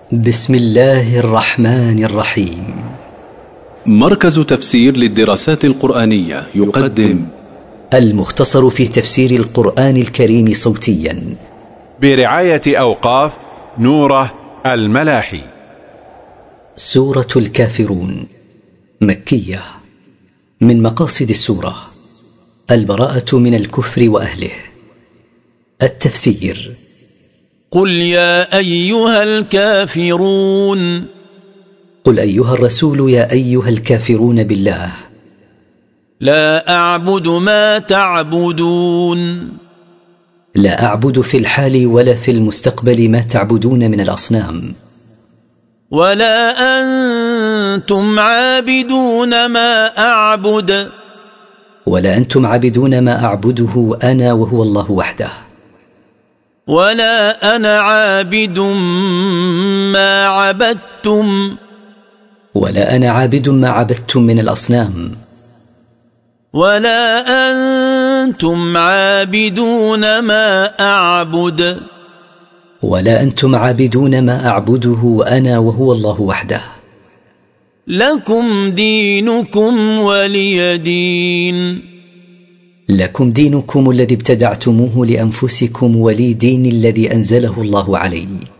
بسم الله الرحمن الرحيم. مركز تفسير للدراسات القرآنية يقدم المختصر في تفسير القرآن الكريم صوتيا برعاية أوقاف نوره الملاحي. سورة الكافرون مكية. من مقاصد السورة البراءة من الكفر وأهله. التفسير: قل يا أيها الكافرون. قل أيها الرسول يا أيها الكافرون بالله. لا أعبد ما تعبدون. لا أعبد في الحال ولا في المستقبل ما تعبدون من الأصنام. ولا أنتم عابدون ما أعبد. ولا أنتم عابدون ما أعبده أنا وهو الله وحده. ولا أنا عابد ما عبدتم. ولا أنا عابد ما عبدتم من الأصنام. ولا أنتم عابدون ما أعبد. ولا أنتم عابدون ما أعبده أنا وهو الله وحده. لكم دينكم ولي دين. لكم دينكم الذي ابتدعتموه لأنفسكم ولي دين الذي أنزله الله علي.